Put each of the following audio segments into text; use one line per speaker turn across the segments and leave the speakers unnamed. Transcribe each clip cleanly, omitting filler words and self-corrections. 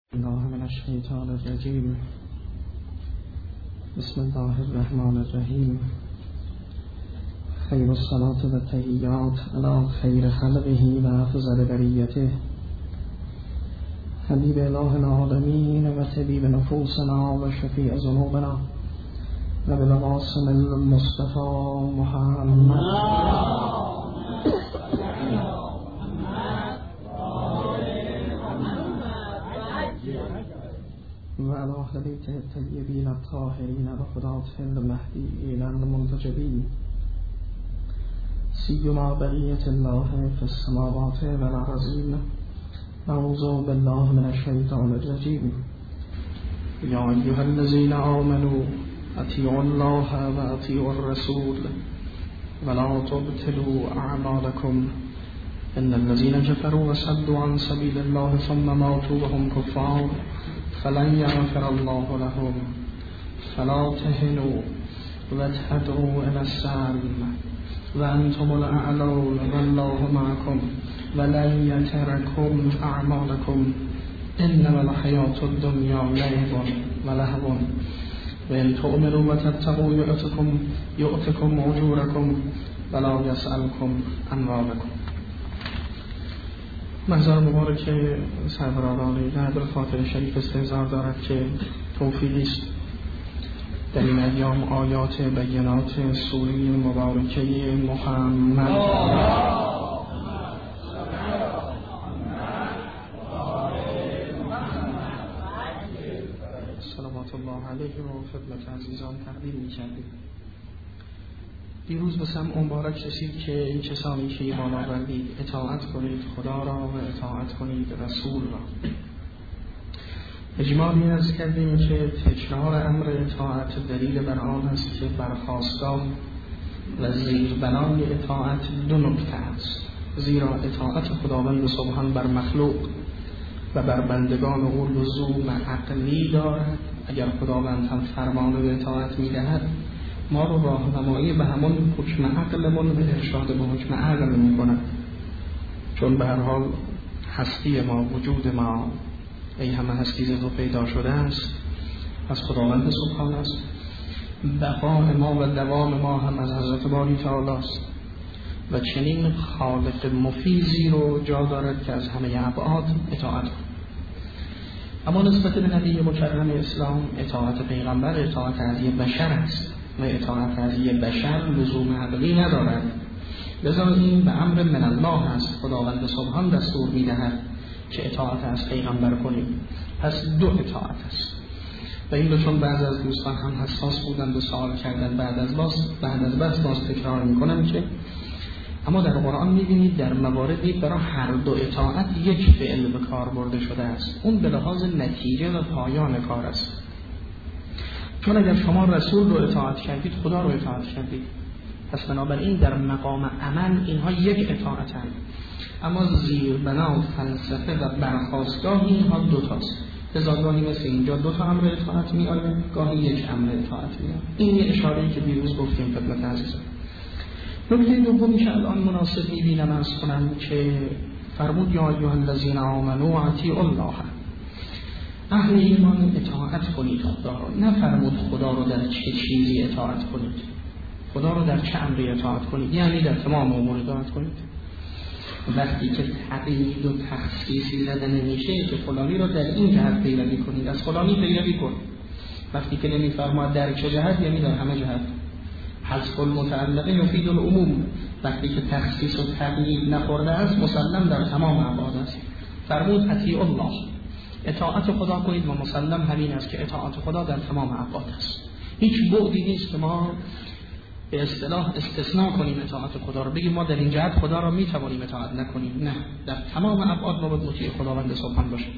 الله من الشیطان الرجیم. بسم الله الرحمن الرحیم. خیر الصلاة و التحیات علی خیر خلقه و افضل بریته حبیب اله العالمین و طبیب نفوسنا و شفیع ذنوبنا و بالقاسم المصطفى محمد و علی اهل بیته الطیبین الطاهرین و خداته المهدیین المنتجبین سیما بقیة الله فی السماوات و الارضین. نعوذ بالله من الشیطان الرجیم. یا ایها الذین آمنوا اطیعوا الله و اطیعوا الرسول ولا تبطلوا اعمالکم ان الذين كفروا وصدوا عن سبيل الله ثم ماتوا وهم كفار فلن يغفر الله لهم فلا تهنوا وتدعوا الى السلم وانتم الاعلون والله معكم ولن يتركم اعمالكم انما الحياة الدنيا لعب ولهو وان تؤمنوا وتتقوا يؤتكم اجوركم ولا يسألكم اموالكم. مزار مبارک سروران قدر خاطر شریف استحضار دارد که توفیقی است در این ایام آیات بینات سوره مبارکه محمد صلوات الله علیه و خدمت عزیزان تقدیم می‌کردیم. دیروز به سمع مبارک رسید که این کسانی که ایمان آوردید اطاعت کنید خدا را و اطاعت کنید رسول را. اجمالی از کردیم که تکرار امر اطاعت دلیل بر آن است که برخاستگاه و زیربنای اطاعت دو نکته است. زیرا اطاعت خداوند سبحان بر مخلوق و بر بندگان او لزوم عقلی دارد. اگر خداوند هم فرمان به اطاعت می‌دهد ما رو راهنمایی به همون حکم عقلمون به ارشاد به حکم عقل می‌کند، چون به هر حال هستی ما، وجود ما، ای همه هستی ز تو پیدا شده است، از خداوند سبحان است. بقای ما و دوام ما هم از حضرت باری تعالی است و چنین خالق مفیزی رو جا دارد که از همه ابعاد اطاعت کند. اما نسبت به نبی مکرم اسلام اطاعت پیغمبر اطاعت از یک بشر است و اطاعت از یک بشر لزوم عقلی ندارد. لذا این به امر من الله است. خداوند سبحان دستور می‌دهد که اطاعت از پیغمبر کنیم. پس دو اطاعت است و این رو چون بعض از دوستان هم حساس بودند و سوال کردن بعد از بس تکرار می‌کنم که اما در قرآن می‌بینید در مواردی برای هر دو اطاعت یک فعل به کار برده شده است. اون به لحاظ نتیجه و پایان کار است. چون اگر شما رسول رو اطاعت کردید خدا رو اطاعت کردید، پس بنابراین در مقام عمل اینها یک اطاعت هست. اما زیربنا و فلسفه و برخاستگاه اینها دوتاست. گاهی مثل اینجا دوتا امر اطاعت می آید، گاهی یک امر اطاعت می آید. این یه اشاره‌ای که دیروز گفتیم خدمت عزیزان. نکته دومی که الان مناسب می‌بینم از کنم که فرمود یا ایها الذین آمنوا اطیعوا الله، اهل ایمان اطاعت کنید خدا را. نه فرمود خدا رو در چه چیزی اطاعت کنید، خدا رو در چه امری اطاعت کنید، یعنی در تمام امور اطاعت کنید. وقتی که تقیید و تخصیصی زده نمیشه که فلانی رو در این جهت پیروی کنید، از فلانی پیروی کن. وقتی که نمیفرماد در چه جهت، یعنی در همه جهت. حذف المتعلقه یفید العموم. وقتی که تخصیص و تقیید نخورده است مسلم در تمام ابعاد است. فرمود اطیعوا الله، اطاعت خدا کنید و مسلم همین است که اطاعت خدا در تمام ابعاد است. هیچ بعدی نیست که ما به اصطلاح استثناء کنیم اطاعت خدا رو، بگیم ما در این جهت خدا رو میتوانیم اطاعت نکنیم. نه، در تمام ابعاد ما باید مطیع خداوند سبحان باشیم.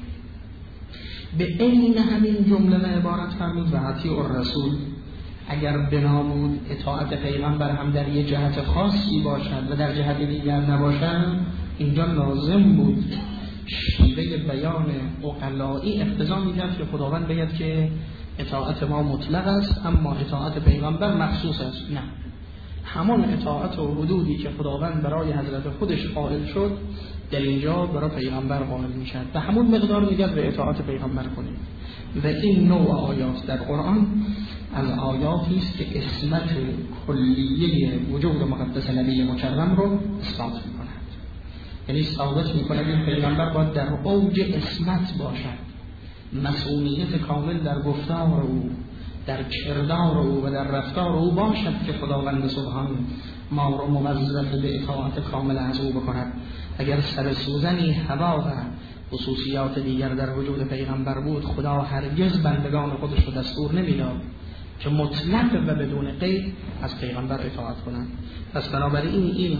به عین همین جمله عبارت فرمود و اطیعوا الرسول. اگر بنامون اطاعت پیغمبر هم در یک جهت خاصی باشد و در جهت دیگر نباشد، اینجا لازم بود شیوه بیان عقلایی اقتضا می‌کرد که خداوند بگه که اطاعت ما مطلق است اما اطاعت پیغمبر مخصوص است. نه، همان اطاعت و حدودی که خداوند برای حضرت خودش قائل شد در اینجا برای پیغمبر قائل میشن و همون مقدار میگه به اطاعت پیغمبر کنید. و این نوع آیات در قرآن از آیاتی است که اسمت کلیه وجود مقدس نبی مکرم رو اثبات میکنند. یعنی ثابت میکنند این پیغمبر باید در اوج اسمت باشد، مسئولیت کامل در گفتار او، در کردار او و در رفتار او باشد که خداوند سبحان ما رو موظف به اطاعت کامل از او بکند. اگر سر سوزنی هوا و خصوصیات دیگر در وجود پیغمبر بود، خدا هرگز بندگان خودش رو دستور نمیداد که مطلق و بدون قید از پیغمبر اطاعت کنند. پس بنابراین این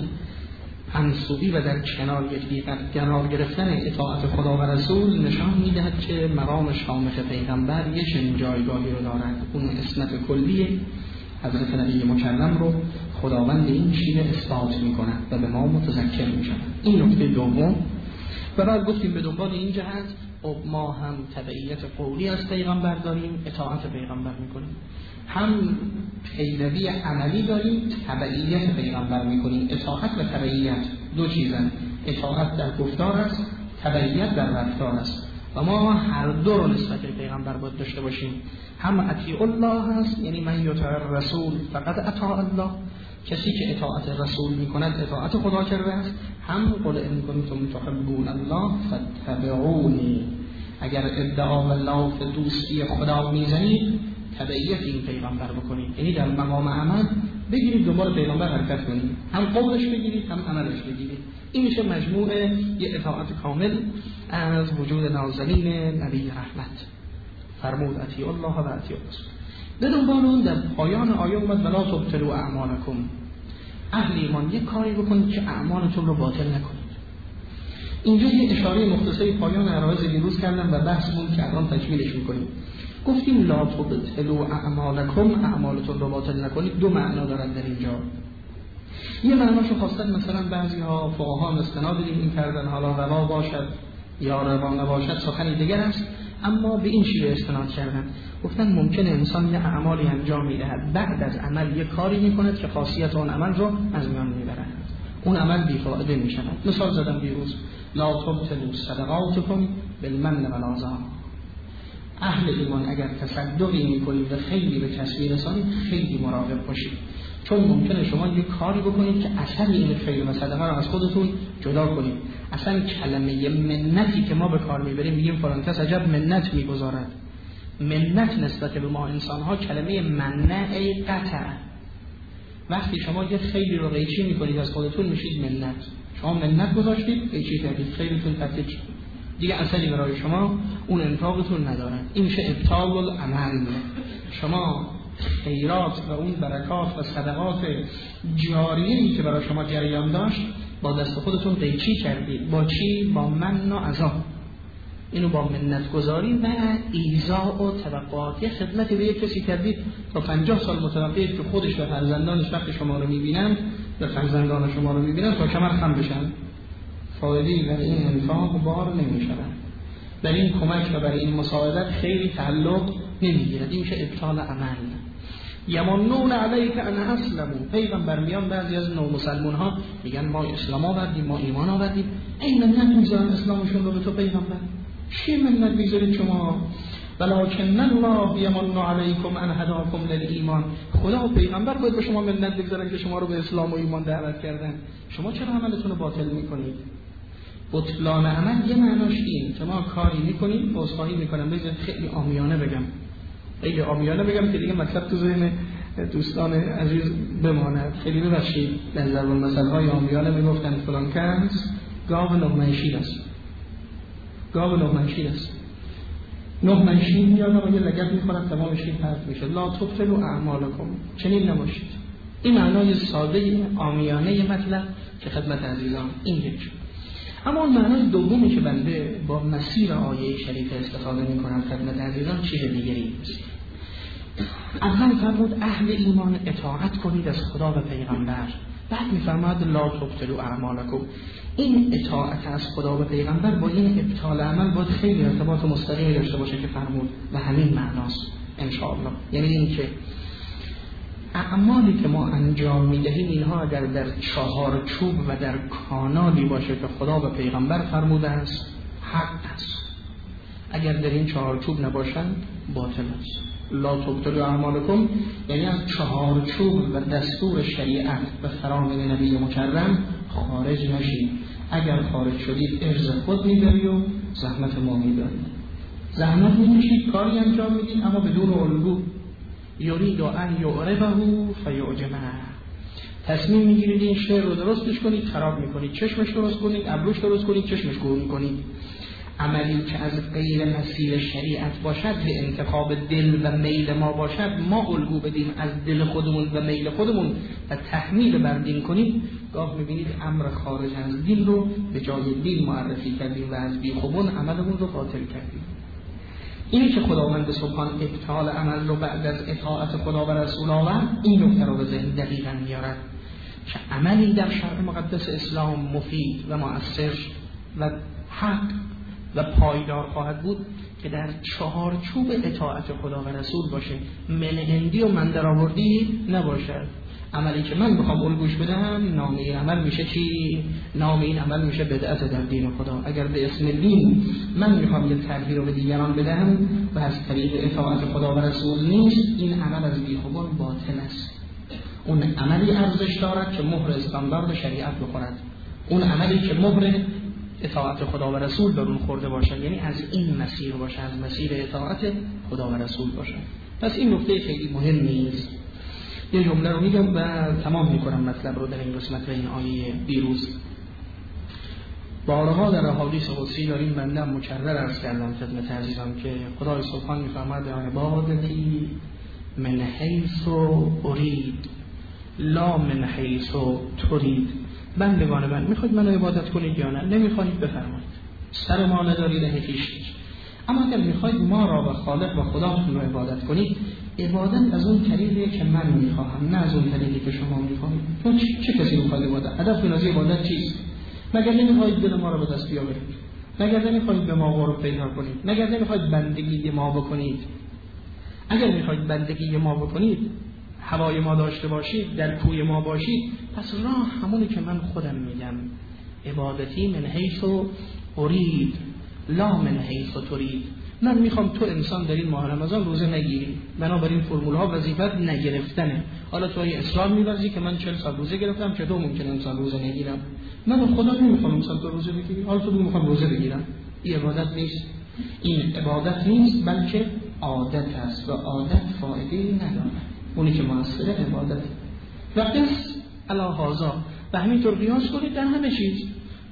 منسوبی و در کنار یکدیگر قرار گرفتن اطاعت خدا و رسول نشان میدهد که مقام شامخ پیغمبر یک چنین جایگاهی رو دارد. اون اسمت کلی حضرت نبی مکرم رو خداوند این شیوه اثبات میکند و به ما متذکر میشود. این نکته دوم. و بعد گفتیم به دنبال این جهت ما هم تبعیت قولی از پیغمبر داریم، اطاعت پیغمبر میکنیم، هم پیروی عملی داریم، تبعیت پیغمبر میکنیم. اطاعت و تبعیت دو چیزن، اطاعت در گفتار است، تبعیت در رفتار است و ما هر دو رو نسبت به پیغمبر باید داشته باشیم. هم اطیع الله هست، یعنی من یطیع الرسول فقط اطاع الله، کسی که اطاعت رسول میکند اطاعت خدا کرده است. هم قل ان کنتم تحبون الله فاتبعونی، اگر ادعا الله به دوستی خدا میزنید تبعیت این پیغمبر بکنید، یعنی در مقام عمل بگیرید دنبال پیغمبر حرکت کنید، هم قولش بگیرید هم عملش بگیرید. این میشه مجموعه یه اطاعت کامل از وجود نازنین نبی رحمت. فرمود اطیع الله و اطیع الرسول. به دنبال اون در پایان آیه اومد ولا تبطلوا اعمالکم، اهل ایمان یک کاری بکنید که اعمالتون رو باطل نکنید. اینجا یه اشاره مختصری پایان عرایض دیروز کردم و بحثمون که الان تکمیلش میکنیم. گفتیم لا تبطلوا اعمالکم، اعمالتون رو باطل نکنید، دو معنا دارن در اینجا. یه معناشو خواستن مثلا بعضی‌ها فقها استناد این کردن، حالا روا باشد یا روا نباشد سخنی دیگر است، اما به این شیوه استناد کردن. گفتن ممکنه انسان یه اعمالی انجام میدهد، بعد از عمل یه کاری میکند که خاصیت اون عمل رو از میان میبرد، اون عمل بیفایده میشود. مثال زدم دیروز، لا تبطلوا صدقاتکم بالمن والأذى. اهل ایمان اگر تصدقی میکنید و خیلی به کسب رسانید خیلی مراقب باشید، چون ممکنه شما یه کاری بکنید که اثر این خیر و صدقه رو از خودتون جدا کنید. اصلا کلمه منتی که ما به کار میبریم، میگیم فلان کس عجب منت میگذارد. منت نسبت به ما انسان ها کلمه منع ای قطع. وقتی شما یه خیلی رو قیچی میکنید از خودتون میشید منت. شما منت گذاشتید، قیچی کردید، خیلیتون تبدیل شد، دیگه اثری برای شما اون انفاقتون ندارد. این میشه ابطال العمل. شما خیرات و اون برکات و صدقات جاریه‌ای که برای شما جریان داشت با دست خودتون قیچی کردید. با چی؟ با من و عذاب. اینو با منت گذاری و ایذاء و توقعات. خدمتی به یک کسی کردید تا 50 سال متوقعید که خودش و فرزندانش وقتی شما رو میبینن و فرزندان شما رو میبینن تا کمر خم بشن، فایده‌ای برای این انفاق بار نمیشود، برای این کمک و برای این مساعدت خیلی تعلق نمیگیرد. این میشه ابطال عمل. یمنون علیک ان اسلموا، پیغمبر میان بعضی از نو مسلمان ها میگن ما اسلام آوردیم، ما ایمان آوردیم، این منت میذارن اسلامشون رو به تو پیغمبر. چی منت میذارید شما؟ ولکن الله یمن علیکم ان هداکم للایمان. خدا و پیغمبر باید به شما منت بگذارن که شما رو به اسلام و ایمان دعوت کردن. شما چرا عملتون رو باطل میکنید؟ بطلان عمل یه معناش این که ما کاری میکنیم، عذرخواهی میکنم بذارید خیلی عامیانه بگم که دیگه مطلب تو ذهن دوستان عزیز بماند. خیلی ببخشید در ضرب المثل‌های عامیانه میگفتن فلان کس گاو لقمه شیر است. گاو لقمه شیر است. لقمه شیر میاد و یه لگد میخورد تمام شیر پرت میشه. لا تبطلوا اعمالکم، چنین نباشید. این معنای ساده عامیانه مطلب که خدمت عزیزان این یک. اما اون معنای دومی که بنده با مسیر آیه شریف استفاده میکنم خدمت عزیزان چیز دیگری است. اول فرمود اهل ایمان اطاعت کنید از خدا و پیغمبر، بعد میفرماد لا تبطلوا اعمالکم. این اطاعت از خدا و پیغمبر با این ابطال عمل باید خیلی ارتباط مستقیمی داشته باشه که فرمود و همین معناست ان شاء الله. یعنی این که اعمالی که ما انجام میدهیم اینها اگر در چهارچوب و در کانالی باشه که خدا و پیغمبر فرموده است حق است، اگر در این چهارچوب نباشند باطل است. لا تبطلوا اعمالکم یعنی از چهارچوب و دستور شریعت و فرامین نبی مکرم خارج نشید. اگر خارج شدید ارز خود میبری و زحمت ما میبرید. زحمت میکشید، کاری انجام میدید اما بدون الگو. یرید ان یعربه فیعجمه، تصمیم میگیرید این شعر رو درستش کنید، خراب میکنید. چشمش درست کنید، ابروش درست کنید، چشمش گور میکنید. عملی که از غیر مسیر شریعت باشد، به انتخاب دل و میل ما باشد، ما الگو بدیم از دل خودمون و میل خودمون و تحمیل بر دین کنیم، گاه میبینید امر خارج از دین رو به جای دین معرفی کردیم و از بیخوبون عملمون رو باطل کردیم. اینی که خداوند سبحان ابطال عمل رو بعد از اطاعت خدا و رسول آورد، این نکته رو به ذهن دقیقاً میارد که عملی در شرع مقدس اسلام مفید و مؤثر و حق و پایدار خواهد بود که در چهارچوب اطاعت خدا و رسول باشه، منهندی و من درآوردی نباشد. عملی که من بخوام الگوش بدم، نام این عمل میشه چی؟ نام این عمل میشه بدعت در دین خدا. اگر به اسم دین من میخوام یک تربیت رو به دیگران بدم و از طریق اطاعت خدا و رسول نیست، این عمل از بیخوبان باطل است. اون عملی ارزش دارد که مهر استاندارد شریعت بخورد، اون عملی که مهر اطاعت خدا و رسول بر اون خورده باشد، یعنی از این مسیر باشه، از مسیر اطاعت خدا و رسول باشه. پس این نکته خیلی مهمی است. یه جمله رو میگم و تمام میکنم مطلب رو در این قسمت و این آیه دیروز. بارها در احادیث قدسی داریم، بنده مکرر عرض کردم خدمت عزیزان که خدای سبحان میفرماید عبادتی من حیث ارید لا من حیث ترید. بندگان من میخواید منو عبادت کنید یا نه؟ نمیخواید بفرمایید، سر ما ندارید هیچ. اما اگر میخواید ما را و خالق و خداتون رو عبادت کنید، عبادت از اون طریقی که من میخواهم، نه از اون طریقی که شما میخواهید. تو چه کسی میخواید عبادت؟ هدف از عبادت چیست؟ مگر نمیخواید دل ما رو به دست بیاورید؟ مگر نمیخواید به ما قرب پیدا کنید؟ مگر نمیخواید بندگی ما بکنید؟ اگر میخواید بندگی ما بکنید، هوای ما داشته باشید، در کوی ما باشید، پس راه همونی که من خودم میگم، عبادتی من حیث ارید لا من حیث ترید. من میخوام تو انسان در این ماه رمضان روزه نگیری، بنابراین فرمول ها وظیفت نگرفتنه. حالا تو اسلام می‌ورزی که من 40 سال روزه گرفتم، چطور ممکنه انسان روزه نگیرم؟ من خدا نمیخوام انسان تو روزه بگیری، حالا تو میخوام روزه بگیرم. این عبادت نیست. این عبادت نیست، بلکه عادت است و عادت فایده‌ای نداره. اونی که موثر عبادت و قص علی هذا و همینطور قیاس کنید در همه چیز.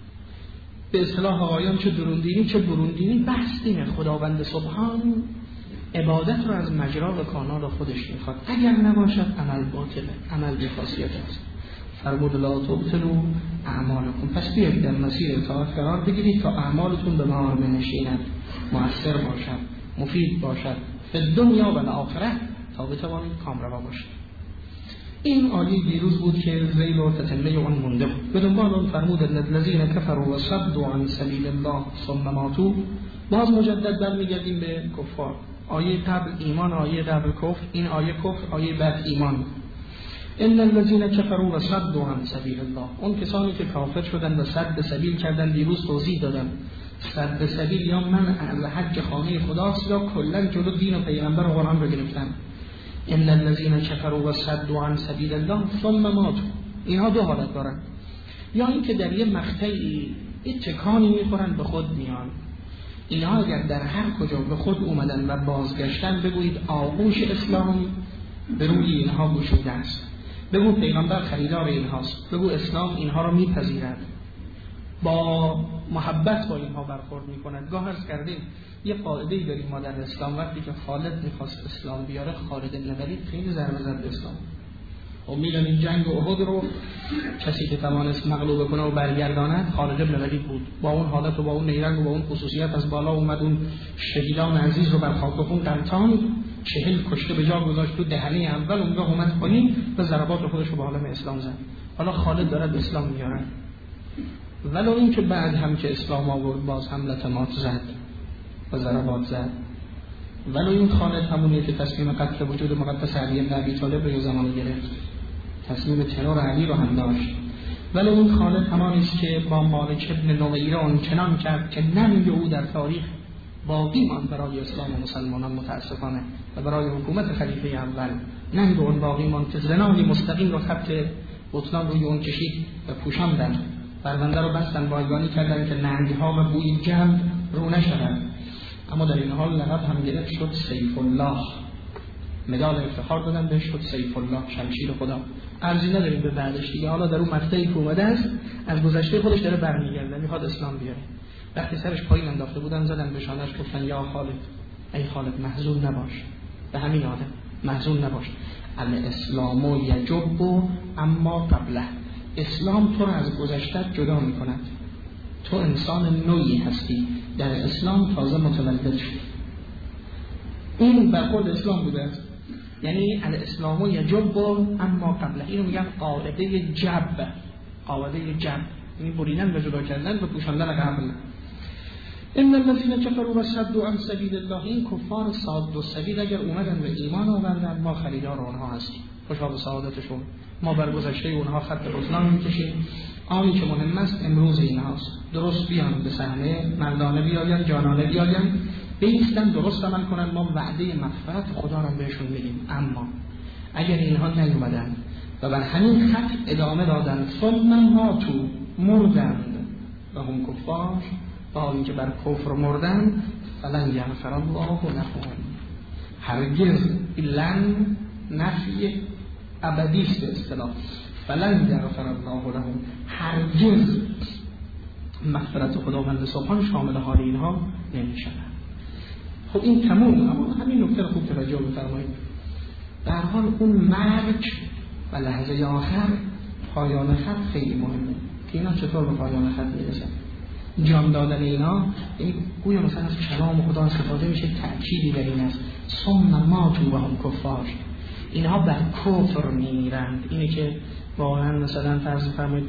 به اصطلاح آقایان چه دروندینی چه بروندینی، بحث اینه. خداوند سبحان عبادت رو از مجرا و کانال خودش میخواد. اگر نباشد عمل باطله، عمل بی‌خاصیت است. فرمود لا تبطلوا اعمالکم. پس بیایید در مسیر اطاعت قرار بگیرید تا اعمالتون به معار بنشیند، مؤثر باشد، مفید باشد فی دنیا و آخرت، تا بتوانید کامروا باشید. این آیه دیروز بود که ذیل و تتمه اون مونده بود. به دنبال اون فرمود الذین کفروا و صدوا عن سبیل الله ثم ماتوا. باز مجدد برمیگردیم به کفار. آیه قبل ایمان، آیه قبل کفر، این آیه کفر، آیه بعد ایمان. ان الذین کفروا و صدوا عن سبیل الله، اون کسانی که کافر شدن و صد سبیل کردن. دیروز توضیح دادم صد سبیل یا منع حج خانه خداست یا کلا جلو دین و پیغمبر و قرآن رو گرفتن. ان الذين كفروا وصدوا عن سبيل الله ثم ماتوا. اینها دو حالت دارن، یا اینکه در یه مقطعی یه تکانی میخورن به خود میان. اینها اگر در هر کجا به خود اومدن و بازگشتن، بگویید آغوش اسلام به روی اینها گشوده است، بگو پیغمبر خریدار اینهاست، بگو اسلام اینها رو میپذیرد، با محبت با اینها برخورد میکند. گاه عرض کردیم یه قاعده‌ای داریم ما در اسلام، وقتی که خالد میخواست اسلام بیاره، خالد بن ولید خیلی ضربه زد اسلام. و میدونید جنگ احد رو کسی که توانست مغلوب کنه و برگرداند خالد بن ولید بود. با اون حالت و با اون نیرنگ و با اون خصوصیت از بالا اومد اون شهیدان عزیز رو بر خاک خون قلتان، 40 کشته به جا گذاشت تو دهنه اول، اونجا اومد پایین و ضربات خودش رو به عالم اسلام زد. حالا خالد داره اسلام میاره، ولو این که بعد هم که اسلام آورد باز هم لطمات زد و ضربات زد. ولو این خالد همونیه که تصمیم قتل وجود مقدس علی بن ابی طالب رو زمان گرفت، تصمیم ترور علی رو هم داشت. ولو این خالد همانی است که با مالک ابن نویران چنان کرد که ننگ او در تاریخ باقی ماند برای اسلام و مسلمانان متاسفانه و برای حکومت خلیفه اول ننگ اون باقی ماند که زنانی مستقیم رو خط بطلان روی اون کشید و پوشاندن، پرونده رو بستن، بایگانی کردن که ننگ‌ها و بوی جنگ رو نشود. اما در این حال لقب هم گرفت، شد سیف الله، مدال افتخار دادن بهش، شد سیف الله، شمشیر خدا. ارزی نداریم به بعدش دیگه. حالا در اون مقطعی که اومده است از گذشته خودش داره برمیگرده، میخواد اسلام بیاره. وقتی سرش پایین انداخته بودن زدن به شانه‌اش، گفتن یا خالد، ای خالد محزون نباش، به همین آدم محزون نباش، الاسلام یجب اما قبله، اسلام تو رو از گذشته جدا میکند، تو انسان نوعی هستی، در اسلام تازه متولد شدی. این بر خود اسلام بوده است، یعنی الاسلام یجب اما قبله. اینو میگن قاعده جب، قاعده جب، یعنی بریدن و جدا کردن و پوشاندن قبل. ان الذين كفروا وصدوا عن سبيل الله، این کفار صاد و سبیل اگر اومدن به ایمان آوردن ما خریدار اونها هستیم، خوشا به سعادتشون، ما بر گذشته اونها خط بطلان میکشیم. آنی که مهم است امروز اینهاست، درست بیان به صحنه، مردانه بیاین، جانانه بیاین، بیستن درست عمل کنن، ما وعده مغفرت خدا را بهشون میدیم. اما اگر اینها نیومدن و بر همین خط ادامه دادن، ثم ماتوا، مردند و هم کفار، با اینکه بر کفر مردن، فلن یغفر الله لهم، هرگز لن نفی ابدی است به اصطلاح، فلن یغفر الله لهم، هرگز مغفرت خداوند سبحان شامل حال اینها نمیشود. خب این تموم. اما همین نکته رو خوب توجه بفرمایید، در حال اون مرگ و لحظه آخر پایان خط خیلی مهمه که اینا چطور به پایان خط میرسن. جان دادن اینا، این گویا مثلا از کلام خدا استفاده میشه، تأکیدی در این است، ثم ماتوا و هم کفار، اینها بر کفر میرند. اینه که واقعا مثلا فرض فرمایید،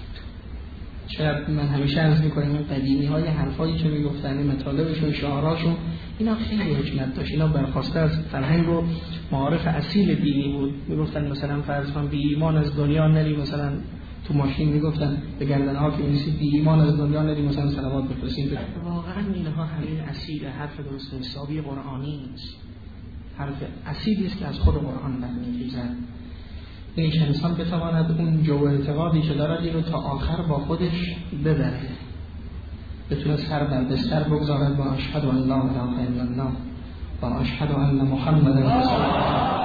شاید من همیشه عرض میکنم قدیمی های حرفایی که میگفتن، مطالبشون، شعاراشون، اینا خیلی حکمت داشت. اینا برخواسته از فرهنگ و معارف اصیل دینی بود. میگفتن مثلا فرض فرمایید بی ایمان از دنیا نری، مثلا تو ماشین میگفتن به گردنها که می‌نویسید بی ایمان از دنیا نری، مثلا صلوات بفرستید. واقعا اینها همین اصیل حرف درست حسابی قرآنی است، حرف اصیلی است که از خود قرآن برمی‌خیزد. این که انسان بتواند اون جو اعتقادی که دارد این رو تا آخر با خودش ببره، بتونه سر بر بستر بگذارد با اشهد ان لا اله الا الله و اشهد ان محمد رسول الله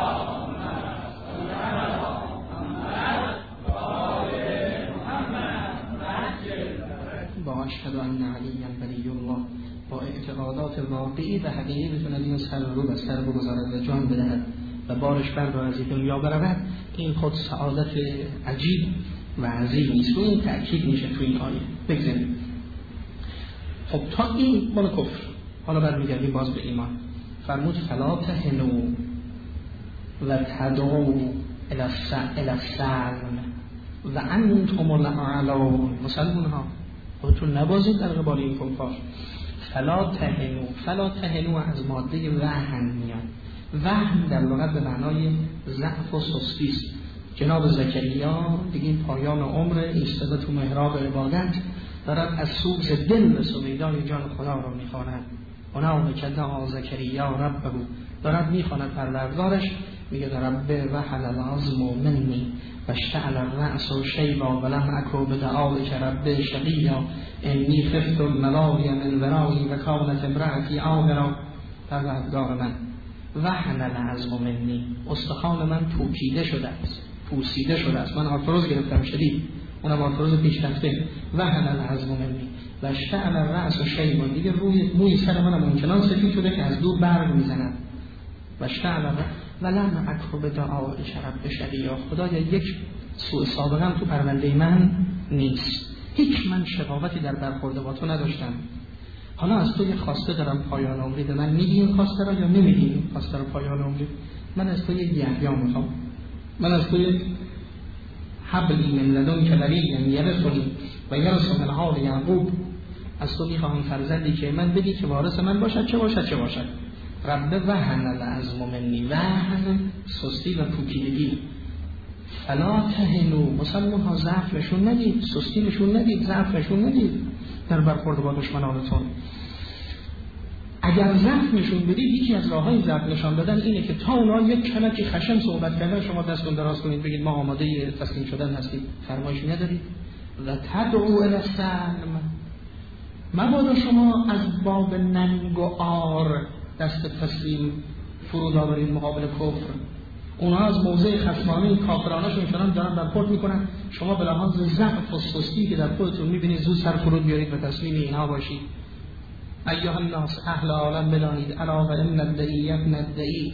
و اشهد ان علی ولی الله، با اعتقادات واقعی و حقیقی بتونه این سر رو بستر بگذارد و جان بدهد و بارش بر رو از دنیا برود. این خود سعادت عجیب و عظیمی است و این تأکید میشه تو این آیه. بگذاریم خب تا این مال کفر. حالا برمیگردیم باز به ایمان. فرمود فلا تهنوا و تدعوا الی السلم و انتم الاعلون. مسلمون ها خودتون نبازید در قبال این کفار. فلا تهنوا از ماده وهن میاد. وهن در لغت به معنای ضعف و سستی است. جناب زکریا دیگه این پایان عمر ایستاده تو محراب عبادت دارد از سوز دل به سویدای جان خدا رو میخواند. اونا کدعا زکریا ربه، دارد میخواند پروردگارش، میگه رب وحل العظم منی و اشتعل الرأس شیبا ولم اکو بدعائک رب شقیا انی خفت الملاقی من ورایی و کانت امرأتی عاقرا. پروردگار من وحل العظم منی، استخوان من پوکیده شده است، پوسیده شده است، من آرتروز گرفتم شدید، اونم آرتروز پیشرفته. وحل العظم منی و اشتعل الرأس شیبا، دیگه روی موی سر منم اونچنان سفید شده که از دور برق میزنم. و اشتعل ولم اکو بدعائک رب شقیا، خدایا یک سوء سابقم تو پرونده من نیست، هیچ من شقاوتی در برخورد با تو نداشتم. حالا از تو یک خواسته دارم پایان عمری، به من میگی این خواسته را یا نمیگی این خواسته را پایان عمری؟ من از تو یک یحیی میخوام، من از تو یک حبلی من لدنک ولیا یرثنی و یرث من آل یعقوب، از تو میخواهم فرزندی که من بدی که وارث من باشد، چه باشد چه باشد. رب وهن العظم منی، وهن سستی و پوکیدگی. فلا تهنوا، مسلمان ها ضعف نشون ندید، سستی نشون ندید، ضعف نشون ندید در برخورد با دشمنانتون. اگر ضعف نشون بدید، یکی از راههای ضعف نشان دادن اینه که تا اونا یک کلمه خشن صحبت کردن شما دستتون دراز کنید بگید ما آماده تسلیم شدن هستیم، فرمایشی ندارید. و تدعو الی السلم، مبادا شما از باب ننگ و عار دست تسلیم فرود آورید مقابل کفر. اونا از موضع خصمانه کافرانشون چنان دارن برخورد میکنن، شما به لحاظ ضعف و سستی که در خودتون میبینید زود سر فرود بیارید و تسلیم اینها باشید. ایها الناس، اهل عالم بدانید، الا و ان الدعی ابن الدعی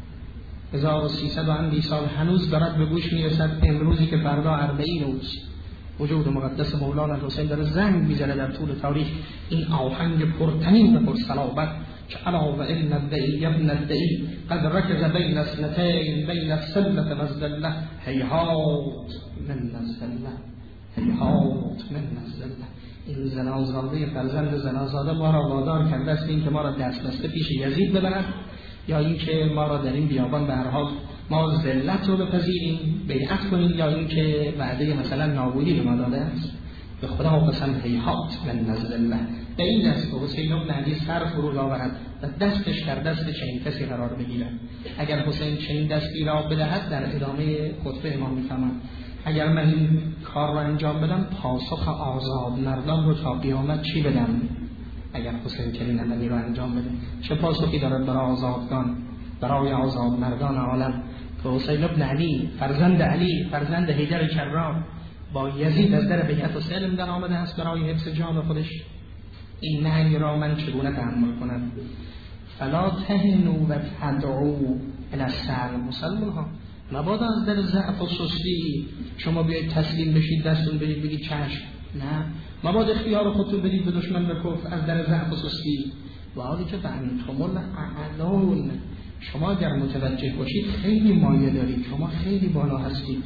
1300 اندی سال هنوز دارد به گوش میرسد، امروزی که فردا 40 روز وجود مقدس مولانا الحسین داره زنگ میزنه در طول تاریخ. این آهنگ پرتنین و پرصلابت که الا و ان الدعی ابن الدعی قد رکز بین اثنتین بین السلة و الذلة هیهات من الذلة هیهات من الذلة. این زنازاده فرزند زنازاده ما را وادار کرده است این که ما را دست بسته پیش یزید ببرد، یا این که ما را در این بیابان به هر حال ما ذلت رو بپذیریم بیعت کنیم، یا این که وعده مثلا نابودی به ما داده است. به خدا قسم هیهات من الذلة. به این دست که حسین ابن علی سر فرود آورد و دستش در دست چنین کسی قرار بگیرد. اگر حسین چنین دستی را بدهد، در ادامه خطبه امام میفهمم، اگر من این کار را انجام بدم پاسخ آزاد مردان رو تا قیامت چی بدم؟ اگر حسین چنین عملی را انجام بده چه پاسخی دارد برای آزادگان، برای آزاد مردان عالم که حسین ابن علی فرزند حیدر کرار با یزید از در بیعت و سلم در آمده است برای حفظ جان خودش. این نهی را من چگونه تحمل کنم؟ فلا تهنوا و تدعوا الی السلم. مسلمان ها مبادا از در ضعف و سستی شما بیایید تسلیم بشید، دستون بدید بگید چشم. نه، مبادا اختیار خودتون بدید به دشمن به کفر از در ضعف و سستی. و حالی که انتم الاعلون، شما اگر متوجه باشید خیلی مایه دارید، شما خیلی بالا هستید.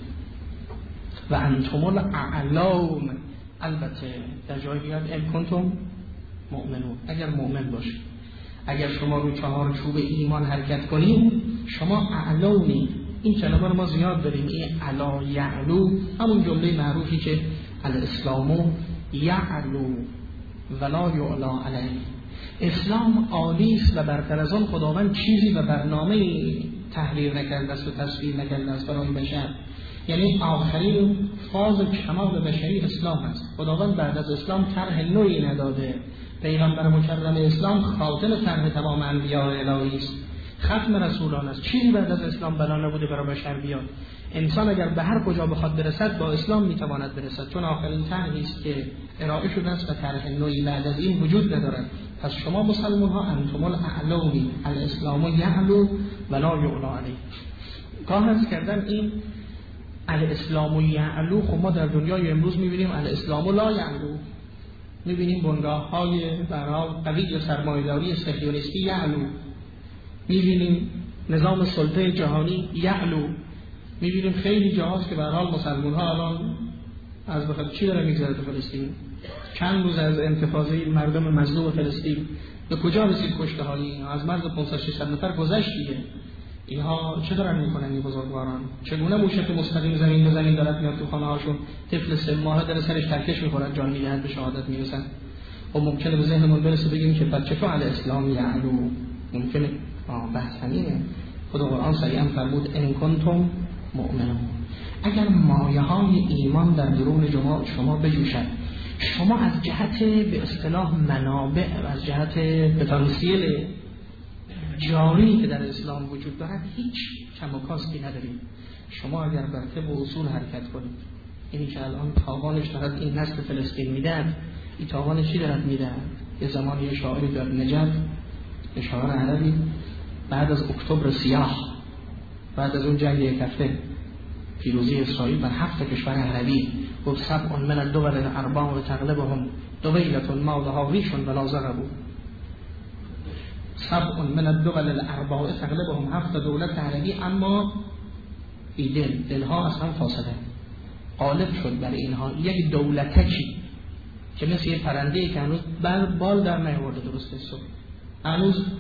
و انتم الاعلون، البته در جای دیگر ان کنتم مؤمنون، اگر مؤمن باشید، اگر شما رو چهار چوب ایمان حرکت کنید شما اعلونی. این کلمه رو ما زیاد داریم، این علا یعلو، همون جمله معروفی که الاسلام یعلو ولا یعلا علیه. اسلام عالی است و برتر از آن خداوند چیزی و برنامه تحریر نکرده است و تصویر نکرده است برای بشر. یعنی آخرین فاز کمال بشری اسلام است. خداوند بعد از اسلام طرح نوعی نداده. پیغمبر مکرم اسلام خاتم طرح تمام انبیاء الهی است، ختم رسولان است. چیزی بعد از اسلام بنا نبوده برای بشر بیاد. انسان اگر به هر کجا بخواد برسد با اسلام میتواند برسد، چون آخرین طرحی است که ارائه شده است و طرح نوعی بعد از این وجود ندارد. پس شما مسلمان ها انتم الاعلون، الاسلام یعلو ولا یعلا علیه. گاه عرض کردن این الاسلام یعلو، خب ما در دنیای امروز میبینیم الاسلام لا یعلو. میبینیم بنگاه‌های برای قوی سرمایه‌داری صهیونیستی یعلو، میبینیم نظام سلطه جهانی یعلو، میبینیم خیلی جاهاست که به هر حال مسلمان‌ها الان از بخاطر چی داره میگذره تو فلسطین. چند روز از انتفاضه مردم مظلوم فلسطین به کجا رسید؟ کشته‌های از مرز 500-600 نفر گذشت دیگه. اینها چه دارن میکنن این بزرگواران؟ چگونه موشک مستقیم زمین به زمین دارد میاد تو خانه هاشون؟ طفل 3 ماهه داره سرش ترکش میخورد، جان میدهد، به شهادت میرسن. و ممکنه به ذهنمون برسه بگیم که بچه تو علی اسلام یعلو، ممکنه بحث همینه. خدا قرآن صریحا فرمود ان کنتم مؤمنون. اگر مایه های ایمان در درون شما بجوشد، شما از جهت به اصطلاح منابع، از جهت پتانسیل جاری که در اسلام وجود دارد هیچ کم و کاستی ندارید. شما اگر بر طبق اصول حرکت کنید، اینی که الان تاوانش دارد این نسل فلسطین میدن، این تاوانش چی دارد میدن؟ یه زمانی یه شاعری در نجف، یه شاعر عربی، بعد از اکتبر سیاه، بعد از اون جنگ یک هفته پیروزی اسرائیل بر 7 کشور عربی، گفت سبع من الدول الاربع تغلبهم دویلة ما لها ریش ولا ضربوا. سبع من الدول الاربع تغلبهم 7 دولت عربی، اما این دلها اصلا فاسده، غالب شد بر اینها. یک دولتکی که مثل یه پرنده‌ای که هنوز بال در نیاورده درست صبح، هنوز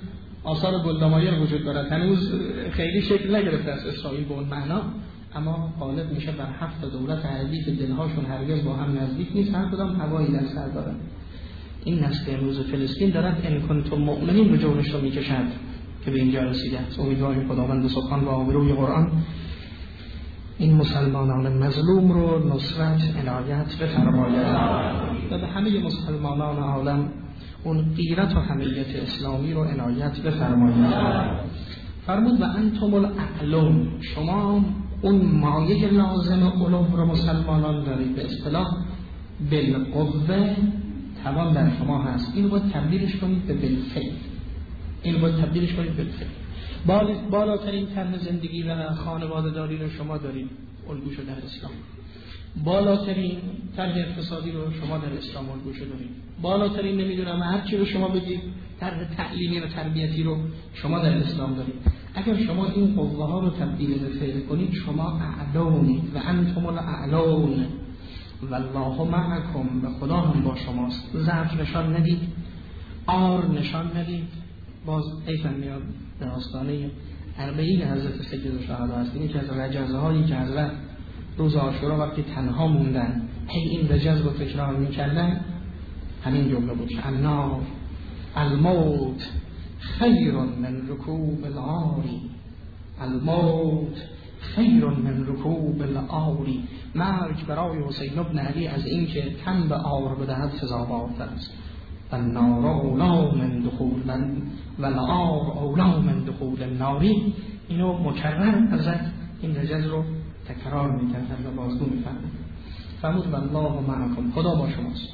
آثار گلدامایر وجود دارد، هنوز خیلی شکل نگرفته از اسرائیل به اون معنا، اما غالب میشه بر 7 دولت عربی که دلهاشون هرگز با هم نزدیک نیست، هر کدام هوایی در سر دارن. این نسل امروز فلسطین دارد ان کنتم مؤمنین به جونش رو میکشد که به اینجا رسیده است. امیدواریم خداوند سبحان و آبروی قرآن این مسلمانان مظلوم رو نصرت عنایت بفرماید و به همه مسلمانان عالم اون غیرت و حمیت اسلامی رو عنایت بفرماید. فرمود و انتم الاعلون، شما اون مایه لازم علوم رو مسلمانان دارید، به اصطلاح بالقوه توان در شما هست. این رو باید تبدیلش کنید به بالفعل، این رو باید تبدیلش کنید به بالفعل. بالاترین طرح زندگی و خانواده داری رو شما دارید، الگوشو در اسلام. بالاترین طرح اقتصادی رو شما در اسلام الگوشو دارید. بالاترین نمیدونم هر چی رو شما بگید طرح تعلیمی و تربیتی رو شما در اسلام دارید. اگر شما این قوه ها رو تبدیل به فعل کنید شما اعلونید و انتم الاعلون والله معکم، به خدا هم با شماست. ضعف نشان ندید، آر نشان ندید. باز ایفن میاد به آستانه اربعین حضرت سید الشهدا هست. این که از رجزه هایی که حضرت روز عاشورا وقتی تنها موندن این رجز رو تکرار میکردن همین جمله بود: النار الموت خیر من رکوب العاری، الموت خیر من رکوب العاری. مرگ برای حسین ابن علی از این که تن به آر بدهد سزاوارتر است. النار اولا من دخول من والعار اولا من دخول الناری. اینو مکرر حضرت این رجز رو تکرار میکردن و بازگو میفرمودن. فرمود والله معکم، خدا با شماست.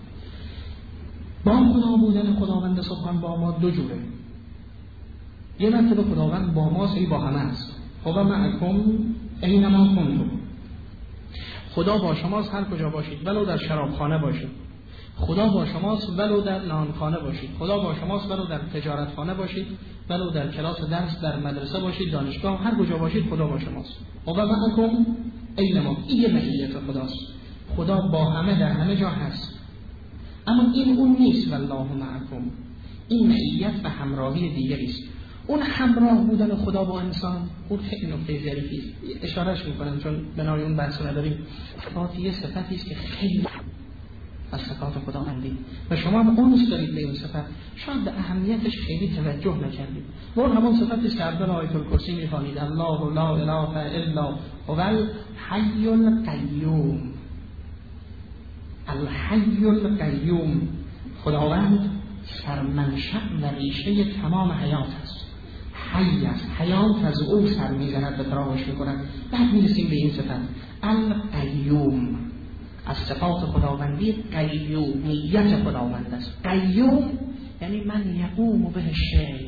با خدا بودن خداوند سبحان با ما دو جوره. یه مرتبه خداوند با ماست، ای با همه است. خدا معکم اینما کنتم، خدا با شماست هر کجا باشید، ولو در شرابخانه باشید. خدا با شماست ولو در نانخانه باشید. خدا با شماست ولو در تجارتخانه باشید، ولو در کلاس درس در مدرسه باشید، دانشگاه، هر کجا باشید خدا با شماست. و معکم اینما، این معیت خداست. خدا با همه در همه جا هست. اما این اون نیست والله معکم، این معیت و همراهی دیگری است. اون همراه بودن خدا با انسان اون خیلی نکته ظریفی است. اشارهش میکنم چون بنای اون بحث نداریم. یه صفتی است که خیلی از صفات خداوندی و شما هم اونس دارید به این صفت، شاید به اهمیتش خیلی توجه نکردید. و اون همون صفتی است که عبدال آیت الکرسی میخوانید: الله لا اله الا هو الحی القیوم. الحی القیوم، خداوند سرمنشأ و ریشه تمام حیات است. حی است، حیات از او سر میزند و تراوش میکند. بعد میرسیم به این صفت القیوم. از صفات خداوندی قیومیت خداوند است. قیوم یعنی من یقوم به شیء.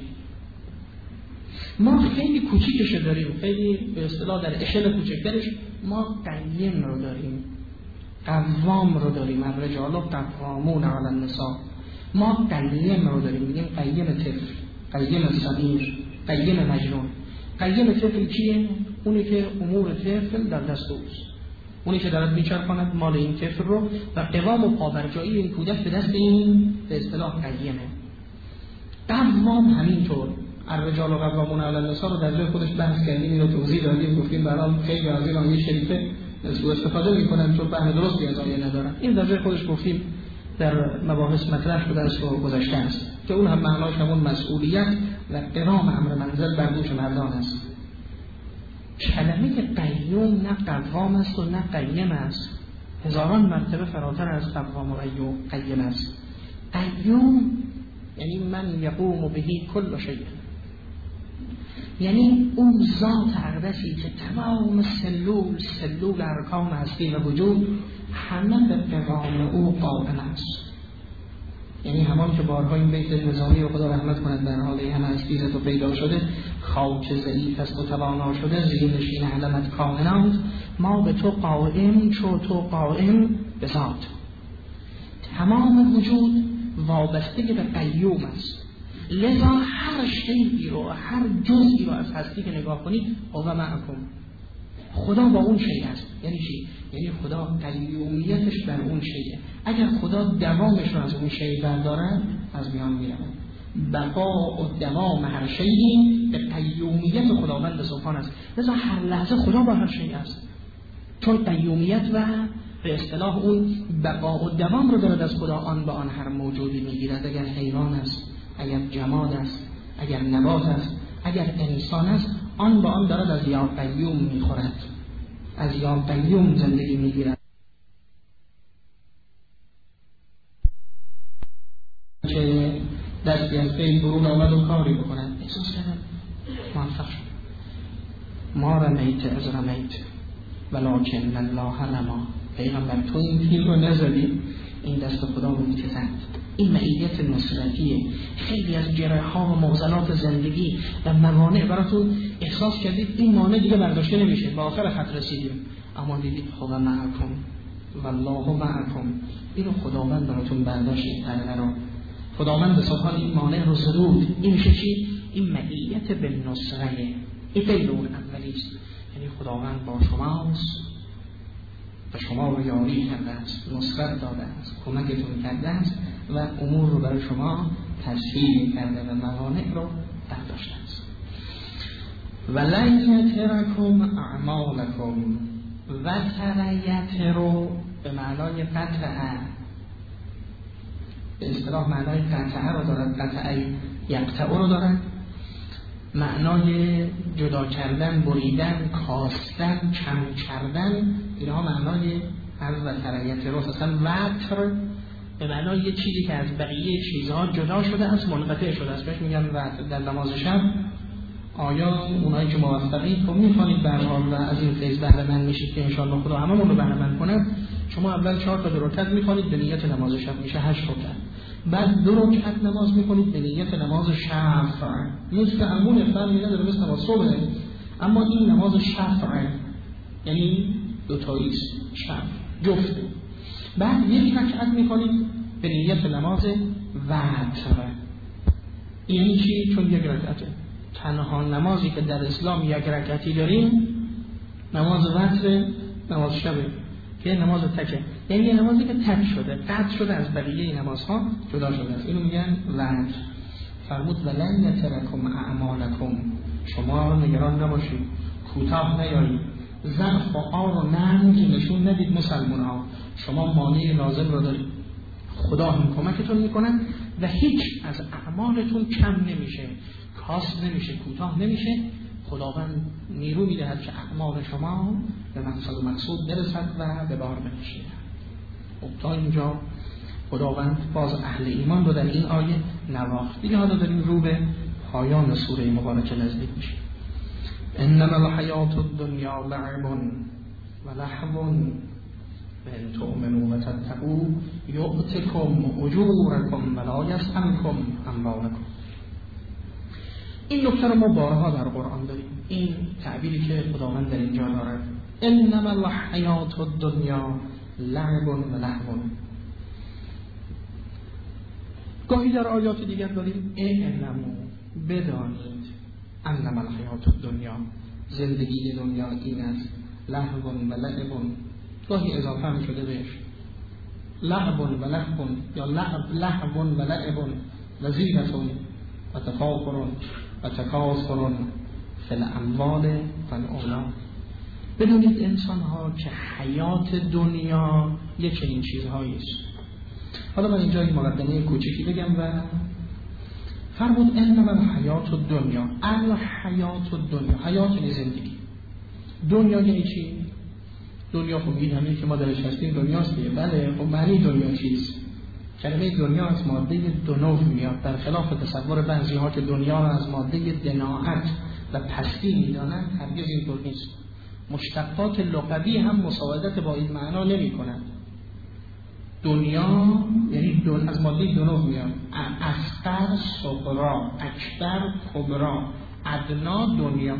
ما خیلی کوچیکش داریم، خیلی به اصطلاح در اشل کوچکترش ما قیم رو داریم، قوام رو داریم. الرجال قوامون علی النساء. ما قیم رو داریم، میگیم قیم طفل، قیم صغیر، قیم مجنون. قیم طفل کیه؟ اونی که امور طفل در دست اوست، اونی که دارد میچرخاند مال این طفل رو و قوام و پابرجایی این کودک به دست این به اصطلاح قیمه. قوام همینطور. الرجال قوامون علی النساء رو در جای خودش بحث کردیم، اینو توضیح دادیم، گفتیم برام خیلی از این آیه شریفه سوء استفاده میکنن چون فهم درستی از آیه ندارن. این در جای خودش گفتیم در مباحث مطرح شده است و گذشته است که اون هم معناش همون مسئولیت و قوام امر منزل بر دوش مردان است. کلمه قیوم نه قوام است و نه قیم است، هزاران مرتبه فراتر از قوام و قیم است. قیوم یعنی من یقوم بهی کل شیء، یعنی اون ذات اقدسی که تمام سلول ارکان هستی و وجود همه به قوام او قائم است. یعنی همان که بارها این بیت نظامی و خدا رحمت کند در حال همه هستیزت و پیدا شده، خاک ضعیف است و توانا شده، زیر نشین علمت کائنات، ما به تو قائم چو تو قائم به ذات. تمام وجود وابسته به قیوم است. لذا هر شیئی رو، هر جزئی رو از هستی که نگاه کنید هو معکم، خدا با اون شیء است. یعنی چی؟ یعنی خدا قیومیتش بر اون شیء. اگر خدا دوامش رو از اون شیء برداره از میان میره. بقا و دوام هر شیئی به قیومیت خداوند سبحان است. لذا هر لحظه خدا با هر شیء است، چون قیومیت و به اصطلاح اون بقا و دوام رو دارد از خدا، آن به آن هر موجودی میگیرد. اگر حیوان است، اگر جماد است، اگر نبات است، اگر انسان است، آن به آن دارد از یا قیوم میخورد، از یا قیوم زندگی میگیرد. که دستی از فیل برون آمد و کاری بکنند، احساس کردم موفق شد. ما رمیت از رمیت ولکن الله رما. پیغمبر تو این فیل رو نزدی، این دست خدا بود که زد. این معیت نصرتیه. خیلی از جرح ها و معضلات زندگی و موانع براتون احساس کردید این مانع دیگه برداشته نمیشه، به آخر خط رسیدیم، اما دیدید خدا معکم والله معکم. اینو خداوند براتون برداشت، این پرده رو خداوند سبحان این مانع رو زدود. این میشه چی؟ این معیت به نصره. این غیر اون اولیست، یعنی خداوند با شماست و شما رو یاری کرده است، نصرت داده است، کمکتون کرده است و امور رو برای شما تسهیل کرده و موانع رو برداشته است. ولن یترکم اعمالکم. و تریت رو به معنای قطعه، به اصطلاح معنای قطعه رو دارد، قطعه یقطعه رو دارد، معنای جدا کردن، بریدن، کاستن، کم کردن، اینها معنای عرض و تریت رو. اصلا وتر به معنای یه چیزی که از بقیه چیزها جدا شده است، منقطع شده است، بهش میگن وتر. در نماز شب آیا اونایی که موفقید خب میخوانید به هر حال و از این فیض بهره مند میشید که انشاءالله خدا هممون رو بهره مند کنه، شما اول 4 تا 2 رکعت میخوانید به نیت نماز شب، میشه 8 رکعت. بعد 2 رکعت نماز میخونید به نیت نماز شفع، مثل همون فرق نداره، مثل نماز صبح، اما این نماز شفع یعنی 2 تاییست، شفع جفت. بعد 1 رکعت میخونید به نیت نماز وتر. یعنی چی؟ چون 1 رکعته. تنها نمازی که در اسلام 1 رکعتی داریم نماز وتر، نماز شبه که نماز تکه، یعنی یه نمازی که تک شده، قطع شده از بقیه نمازها، جدا شده است. اینو میگن وتر. فرمود ولن یترکم اعمالکم. شما نگران نباشید، کوتاه نیایید، ضعف و عار و ننگ نشون ندید مسلمان ها. شما مانع لازم رو دارید، خدا هم کمکتون میکنه و هیچ از اعمالتون کم نمیشه، کاست نمیشه، کوتاه نمیشه. خداوند نیرو میدهد که اعمال شما به مقصد و مقصود برسد و به بار بکشید. تا اینجا خداوند باز اهل ایمان رو در این آیه نواخت. دیگه حالا داریم رو به پایان سوره مبارکه نزدیک میشیم. انما الحیات الدنیا لعب و لهو و ان تؤمنوا و تتقوا یؤتکم اجورکم ولا یسألکم اموالکم. این نکته رو ما بارها در قرآن داریم، این تعبیری که خداوند در اینجا دارد، انما الحیات الدنیا لعب و لهو. گاهی در آیات دیگر داریم اعلموا، بدانید، انما الحیات الدنیا، زندگی دنیا این است، لهو و لعب. گاهی اضافه هم شده بهش لعب و لهو یا لهو و لعب و زینة و تفاخر و تکاثر فی الاموال و الاولاد. بدونید انسان ها که حیات دنیا یک چنین چیزهایی است. حالا من اینجا این مقدمه کوچکی بگم و فرمود انما الحیات الدنیا. الحیات الدنیا، حیات یعنی زندگی، دنیا یعنی چی؟ دنیا خب این همین که ما درش هستیم دنیاست دیگه. بله خب معنی دنیا چیست؟ کلمه دنیا از ماده دنو میاد، در خلاف تصور بعضی ها که دنیا را از ماده دناعت و پستی میدانند. هرگز اینطور نیست. مشتقات لغوی هم مساعدت با این معنا نمی کنند. دنیا یعنی از ماده دنو میاد، اصغر صغرا، اکبر کبرا، ادنا دنیا.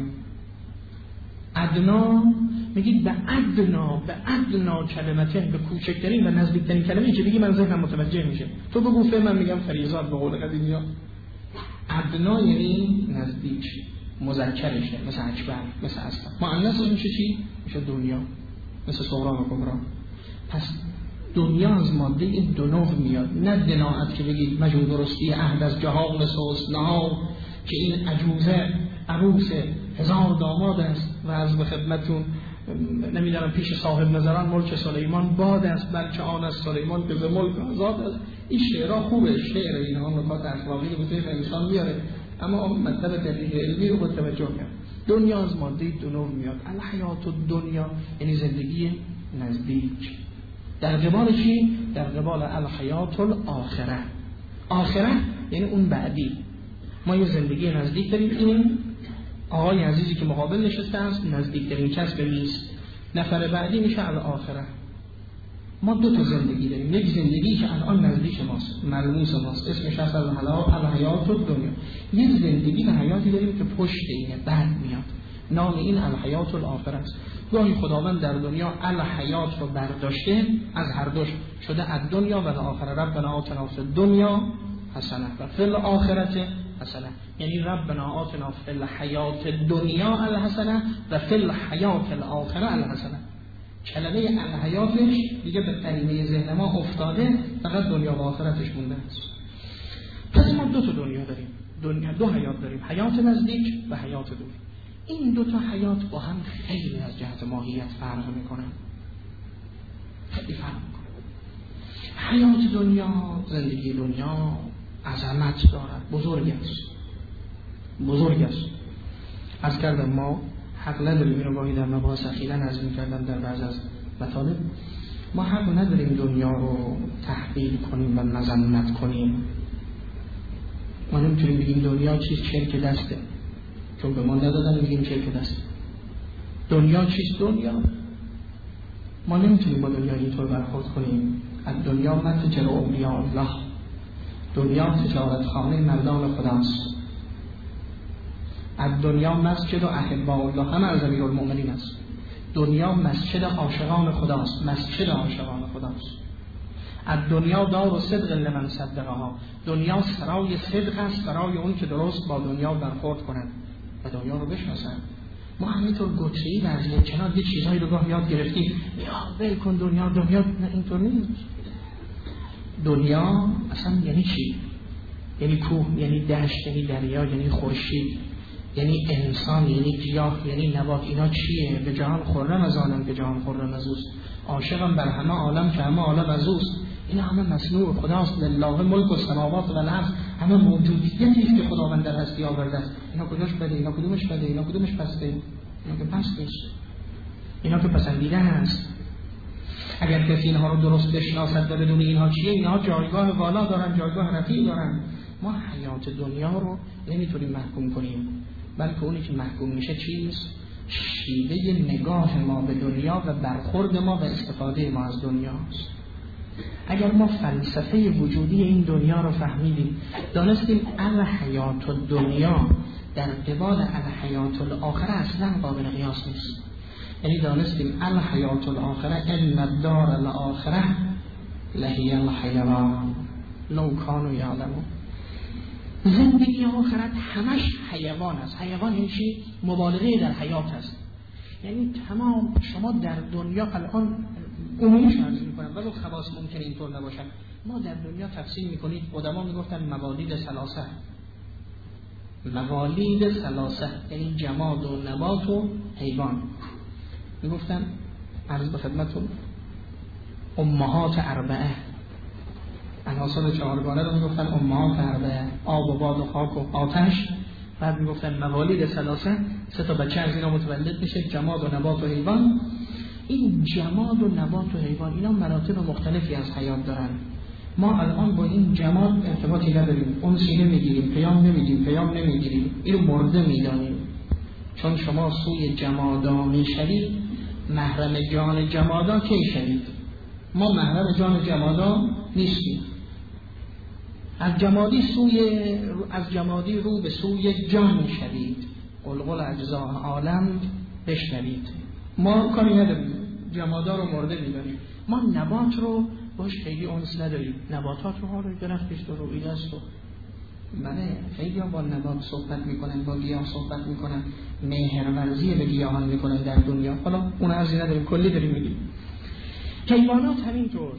ادنا میگید به ادنا کلمتین، به کوچکترین و نزدیکترین کلمه‌ای که بگی من ذهنم متوجه میشه. تو بگو فهم، من میگم فریضات به قول قدیمی ها. ادنا یعنی نزدیک، مذکرشه، مثل اکبر، مثل اصغر. مؤنثش میشه چی؟ میشه دنیا، مثل صغرا و کبرا. پس دنیا از ماده دو نوع میاد، نه دناعت که بگید مجموع درستی عهد از جهان سوسنها که این عجوزه عروس 1000 داماد است و از به خدمتون نمیدونم پیش صاحب نظران ملک سلیمان باد است، بلکه آن از سلیمان که ز ملک آزاد است. این شعرها خوبه، شعر اینها نکات اخلاقی رو به انسان میاره، اما مطلب دلیل علمی رو با توجه کرد. دنیا از ماده دو نوع میاد. الحیات الدنیا یعنی زندگی نزدیک، در قبال چی؟ در قبال الحیات الاخره. آخره یعنی اون بعدی. ما یه زندگی نزدیک داریم، این آقای عزیزی که مقابل نشسته است نزدیکترین کس به میز، نفر بعدی میشه الاخره. ما دو تا زندگی داریم، یک زندگی که الان نزدیک ماست، ملموس ماست، اسمش هست الحیات الدنیا. یک زندگی و حیاتی داریم که پشت اینه، بعد میاد، نام این الحیات الاخره است. گاهی خداوند در دنیا الحیات رو برداشته، از هر دوش شده الدنیا و الاخره. ربنا آتنا فی الدنیا حسنه و فی الاخره حسنه، یعنی ربنا آتنا فی الحیات الدنیا الحسنه و فی الحیات الاخره الحسنه. کلمه الحیاتش دیگه به قریمه ذهن ما افتاده، فقط دنیا و آخرتش مونده است. پس ما دو تا دنیا داریم، دو حیات داریم، حیات نزدیک و حیات دور. این دو تا حیات با هم خیلی از جهت ماهیت فرق میکنن، خیلی فرق میکنن. حیات دنیا، زندگی دنیا عظمت دارد، بزرگ است. از کردم ما حق نداریم، اینو گاهی در مباحث اخیراً عرض می‌کردم در بعض از مطالب، ما حق نداریم دنیا رو تحقیر کنیم و مذمت کنیم. ما نمیتونیم بگیم دنیا چیست چرک دسته، چون به ما ندادن میگیم چرک دسته. دنیا چیست؟ دنیا ما نمیتونیم با دنیا اینطور برخورد کنیم. از دنیا متجر اولیاء الله، دنیا تجارت خانه مردان خداست. از دنیا مسجد و احباء الله، همه از امیرالمؤمنین است. دنیا مسجد عاشقان خداست، مسجد عاشقان خداست. از دنیا دار و صدق لمن صدقها، دنیا سرای صدق است برای اون که درست با دنیا برخورد کنند و دنیا رو بشناسند. ما همینطور گوچه‌ای ورزیم کنار یه چیزایی رو گاه یاد گرفتیم، یا ول کن دنیا نه، اینطور نیست. دنیا اصلا یعنی چی؟ یعنی کوه، یعنی دشت، یعنی دریا، یعنی خورشید، یعنی انسان، یعنی گیاه، یعنی نبات. اینا چیه؟ به جهان خرم از عالم که جهان خرم از اوست، عاشقم بر همه عالم که همه عالم از اوست. اینا همه مصنوع خداست، لله ملک السماوات و الارض، همه موجودیتی است که خداوند در هستی آورده است. اینا کجاش بده؟ اینا کدومش بده؟ اینا کدومش پسته؟ اینا که پست نیست، اینا که پسندیده است. اگر کسی اینها رو درست بشناسد و بدون اینها چیه، اینها جایگاه والا دارن، جایگاه رفیع دارن. ما حیات دنیا رو نمیتونیم محکوم کنیم، بلکه اونی که محکوم میشه چیست؟ شیوه نگاه ما به دنیا و برخورد ما و استفاده ما از دنیاست. اگر ما فلسفه وجودی این دنیا رو فهمیدیم، دانستیم الحیات الدنیا در قبال الحیات الاخره اصلا قابل قیاس نیست. یعنی دانستیم الحیات الاخره ان الدار الاخره لهی الحیوان لو کانوا یعلمون. زندگی آخرت همش حیوان است. حیوان یعنی چی؟ مبالغه در حیات است. یعنی تمام شما در دنیا الان عمومیش عرض میکنم ولی خواص ممکنه اینطور نباشن. ما در دنیا تفسیر میکنید، قدما میگفتن موالید ثلاثه. موالید ثلاثه یعنی جماد و نبات و حیوان. میگفتن عرض به خدمتتون امهات اربعه، عناصر چهارگانه رو میگفتن امهات اربعه، آب و باد و خاک و آتش. بعد میگفتن موالید ثلاثه، سه تا بچه از اینا متولد میشه، جماد و نبات و حیوان. این جماد و نبات و حیوان اینا مراتب مختلفی از حیات دارن. ما الان با این جماد ارتباطی نداریم، اون سینه میگیریم، پیام نمیگیریم، اینو مرده میدانیم. چون شما سوی جمادا میشوید، محرم جان جمادا کی شوید؟ ما محرم جان جمادا نیستیم. از جمادی رو به سوی جان شوید، قلقل اجزاء عالم بشنوید. ما کاری نداریم، جمادا رو مرده میدانیم. ما نبات رو باش خیلی انس نداریم. نباتات رو حالا درختش رو رویده است و بله خیلی با نبات صحبت میکنن، با گیاه صحبت میکنن، مهرورزی به گیاهان میکنن در دنیا. حالا اون عرضی نداریم، کلی داریم میگیم. حیوانات همینطور.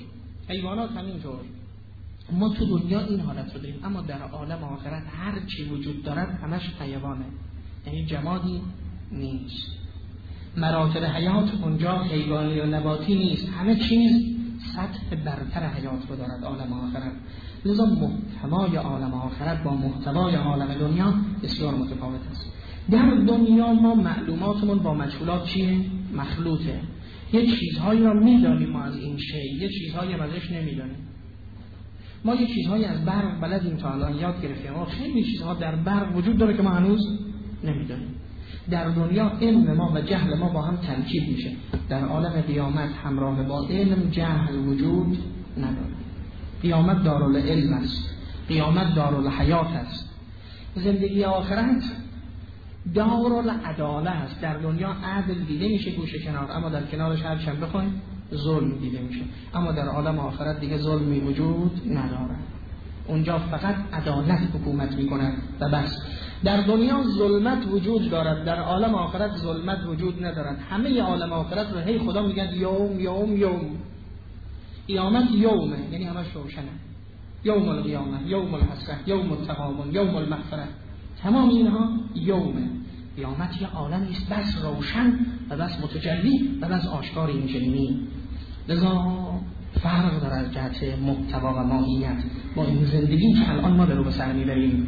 حیوانات همینطور. ما تو دنیا این حالت رو داریم، اما در عالم آخرت هر چی وجود دارد همش حیوانه، یعنی جمادی نیست. مراتب حیات اونجا حیوانی و نباتی نیست، همه چیز سطح برتر حیات رو دارد عالم آخرت. لذا محتوای عالم آخرت با محتوای عالم دنیا بسیار متفاوت است. در دنیا ما معلوماتمون با مجهولات چیه؟ مخلوطه. یه چیزهایی را میدانیم ما از این شی، یه چیزهایی ازش نمیدانیم. ما یه چیزهایی از برق بلدیم تا الان یاد گرفتیم، اما خیلی چیزها در برق وجود داره که ما هنوز نمیدانیم. در دنیا علم ما و جهل ما با هم تنکیب میشه. در عالم قیامت همراه با علم جهل وجود نداره. قیامت دارالعلم است، قیامت دارالحیات است. زندگی آخرت دارالعداله است. در دنیا عدل دیده میشه گوشه کنار، اما در کنارش هر چند بخوایم ظلم دیده میشه. اما در عالم آخرت دیگه ظلمی وجود نداره، اونجا فقط عدالت حکومت میکنه و بس. در دنیا ظلمت وجود دارد، در عالم آخرت ظلمت وجود ندارد. همه عالم آخرت رو هی خدا میگه یوم یوم یوم. قیامت یومه، یعنی همش روشنه. یوم القیامه، یوم الحسره، یوم التغابن، یوم المغفره، تمام اینها یومه. قیامت یه عالمی است بس روشن و بس متجلی و بس آشکار این چنینی. لذا فرق داره از جهت محتوا و ماهیت با این زندگی که الان ما رو به سر میبریم.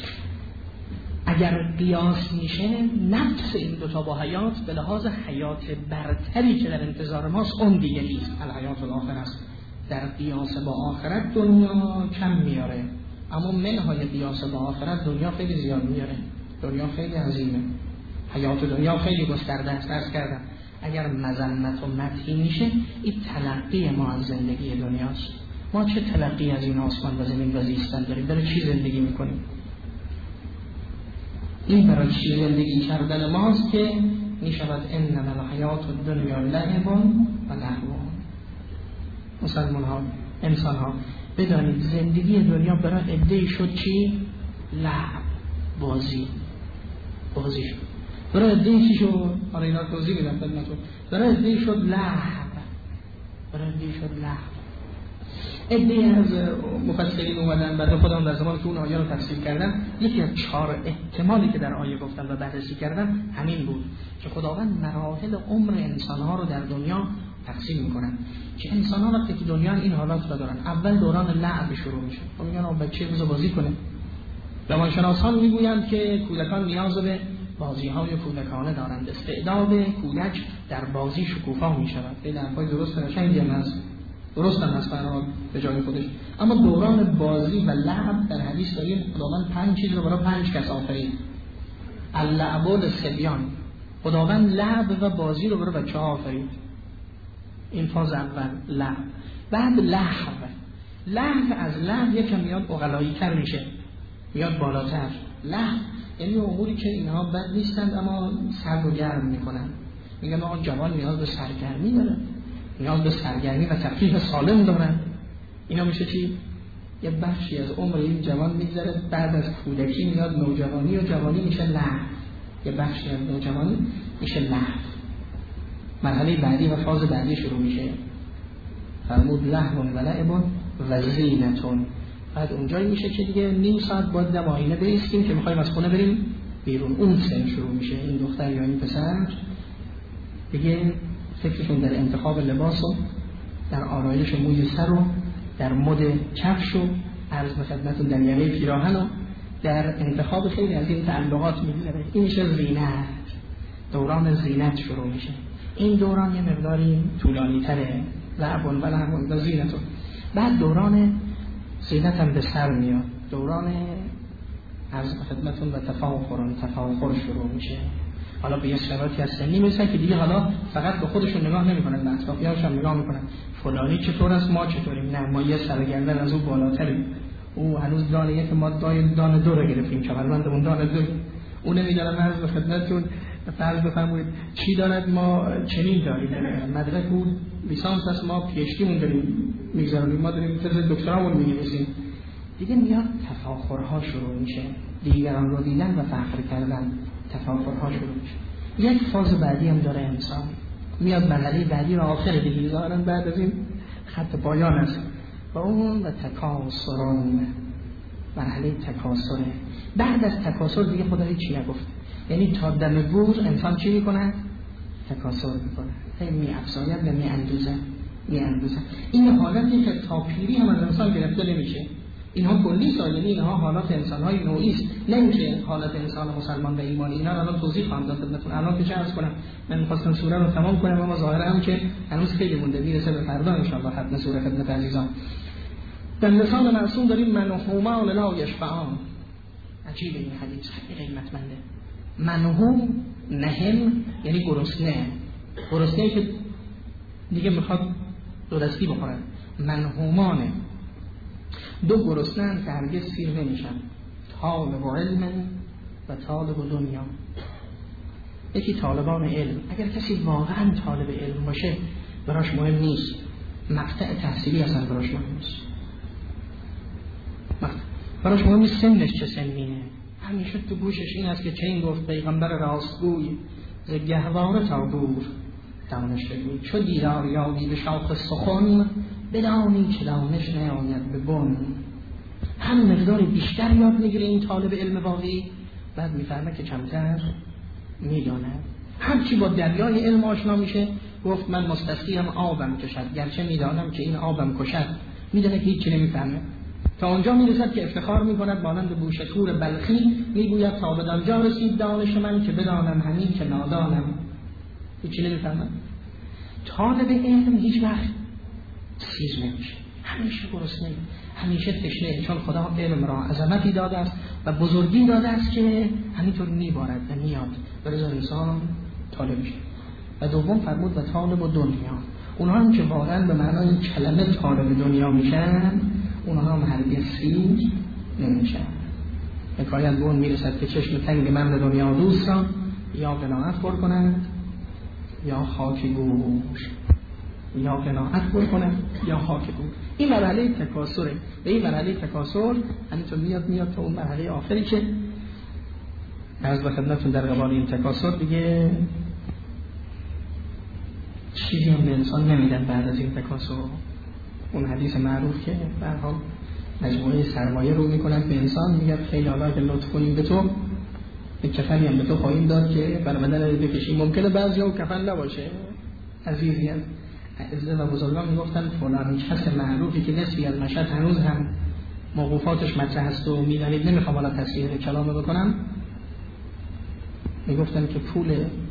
اگر قیاس میشه نفس این دوتا با حیات به لحاظ حیات برتری که در انتظار ماست اون دیگه نیست، الحیات الاخره است. در قیاس با آخرت دنیا کم میاره، اما منهای قیاس با آخرت دنیا خیلی زیاد میاره. دنیا خیلی عظیمه، حیات دنیا خیلی گسترده است. درس کردم اگر مذمت و مدحی میشه این تلقی ما از زندگی دنیاست. ما چه تلقی از این آسمان و زمین و زیستن داریم؟ برای چی زندگی میکنیم؟ این برای چی زندگی کردن ماست که میشود انما الحیات الدنیا لعب و لهو. مسلمان ها، انسان ها بدانید زندگی دنیا برای عده‌ای شد چی؟ لعب، بازی شد. برای عده‌ای چی شد؟ حالا اینا توضیح میدم خدمتتون. برای عده‌ای شد لعب، برای عده‌ای شد لعب. عده‌ای از مفسرین اومدن بعد خودم در زمان که اون آیه رو تفسیر کردم، یکی از 4 احتمالی که در آیه گفتم و بررسی کردم همین بود که خداوند مراحل عمر انسان‌ها رو در دنیا تقسیم میکنن که انسان‌ها وقتی که دنیا این حالات رو دارن، اول دوران لعب شروع میشه. میگن آقا بچه بزو بازی کنه. روانشناسان میگویند که کودکان نیاز به بازی‌های کودکانه دارند. استعداد کودک در بازی شکوفا میشود. خیلی حرفای درست قشنگی هست. درست هم هست برای به جای خودش. اما دوران بازی و لعب در حدیث داریم خداوند 5 چیز رو برای 5 کس آفرید. اللعب للصبیان، خداوند لعب و بازی رو برای بچه‌ها آفرید. این فاز اول لعب. بعد لهو از لهو یکم میاد عقلایی تر میشه، میاد بالاتر. لهو یعنی اموری که اینها بد نیستند اما سر و گرم میکنن. میگن آقا جوان نیاز به سرگرمی داره، نیاز به سرگرمی و تفریح سالم دارن. اینا میشه چی؟ یه بخشی از عمر این جوان میگذره، بعد از کودکی میاد نوجوانی و جوانی میشه لهو. یه بخشی از نوجوانی میشه لهو. مرحله بعدی و فاز بعدی شروع میشه. فرمود لهو و لعب و زینتون. بعد اونجایی میشه که دیگه نیم ساعت باید دم آینه بایستیم که میخوایم از خونه بریم بیرون. اون سن شروع میشه. این دختر یا این پسر دیگه فکرشون در انتخاب لباس و در آرایش موی سر و در مد کفش و عرض به خدمتتون در یقه پیراهن و در انتخاب خیلی از این تعلقات میگذره. این میشه زینت. دوران زینت شروع میشه. این دوران یه مقداری طولانی تره. لعب و لهو و زینتون. بعد دوران زینت هم به سر میاد. دوران عرض به خدمتتون و تفاخر شروع میشه. حالا به یه شرایطی از سنی میرسن که دیگه حالا فقط به خودشون نگاه نمیکنن، به اطرافیانشون نگاه میکنن. فلانی چطور است، ما چطوریم؟ نه، ما یه سرگردن از اون بالاتریم. او هنوز دانه یک، ما دانه 2 رو گرفتیم، کمربندمون دانه 2. اون نمیدونم عرض به خدمتتون فرض بفرمایید چی دارد، ما چنین داریم. مدرک اون لیسانس است، ما پی اچ دی مون داریم میگذاریم، ما داریم تز دکترامون می‌نویسیم. دیگه میاد تفاخرها شروع میشه. دیگران رو دیدن و فخر کردن. تفاخرها شروع میشه. یک فاز بعدی هم داره انسان. میاد مرحله بعدی و آخر دیگه ظاهرا بعد از این خط پایان است. اون و تکاسرون، مرحله تکاسره. بعد از تکاسر دیگه خدا هیچی نگفت، یعنی تا دم گور انسان چی میکنه؟ تکاسر میکنه، هی میافزاید و میاندوزه. این حالتی که تا پیری هم از انسان گرفته نمیشه. اینها کلی سایلی، اینها حالات انسان‌های نوعی است، نه اینکه حالت انسان مسلمان و ایمانی. اینا الان توضیح خواهم داد خدمتتون. الان که عرض کنم من می‌خواستم سوره رو تمام کنم، اما ظاهرا هم که هنوز خیلی مونده، میرسه به فردا ان شاء الله ختم سوره خدمت عزیزان. در لسان معصوم داریم منهومان لا یشبعان. عجیبه این حدیث، خیلی قیمتمنده. منهوم نهم یعنی گرسنه که دیگه میخواد دو دستی بخورن. منهومانه، دو گرسنه‌اند که هرگز سیر نمیشن، طالب علم و طالب دنیا. یکی طالبان علم، اگر کسی واقعا طالب علم باشه براش مهم نیست، مقطع تحصیلی اصلا براش مهم نیست، براش مهم نیست سنش چه سنینه. همیشه تو گوشش این است که چه این گفت پیغمبر راستگوی، ز گهواره تا گور دانش بگوی، چو دیدار یابی به شاخ سخن، بدانی که دانش نیاید به بن. هم مقدار بیشتر یاد میگیره این طالب علم واقعی، بعد میفهمه که کمتر میدانه. هرچی با دریای علم آشنا میشه، گفت من مستسقیم آبم کشد، گرچه میدانم که این آبم کشد. میدونه که هیچی نمیفهمه، تا اونجا میرسد که افتخار میکند مانند بوشتور بلخی، میگوید تا بدانجا رسید دانش من که بدانم همین که نادانم. هیچی نمیفهمم. طالب علم هیچ وقت سیر نمیشه، همیشه گرسنه، همیشه تشنه، چون خدا علم را عظمتی داده است و بزرگی داده است که همینطور میبارد و میاد برای انسان طالب میشه. و دوم فرمود و طالب و دنیا، اونها هم که واقعا به معنای کلمه طالب دنیا میشن، اونها هم هرگز سیر نمیشن. حکایت به اون میرسد که چشم تنگ ممر دنیا دوستان یا قناعت پر کنند یا خاک گوش، یا قناعت پر کنند یا خاک گوش. این مرحله تکاسره. به این مرحله تکاسر همینطور میاد تا اون مرحله آخری که عرض به خدمتتون در قبال این تکاسر دیگه چیزی هم به انسان نمیدن بعد از این تکاسر. اون حدیث معروف که به هر حال مجموعه سرمایه رو میکنن به انسان، میگه خیلی حالا که لطف کنیم به تو یک کفنی هم به تو خواهیم داد که بر بدن بکشیم. ممکنه بعضیا کفن نباشه، عزیزی از عزیز و بزرگان میگفتن فلان کس معروفی که نسبی از مشهد هنوز هم موقوفاتش مطرح است و میدانید، نمیخوام حالا تصحیح کلامو بکنم، میگفتن که پول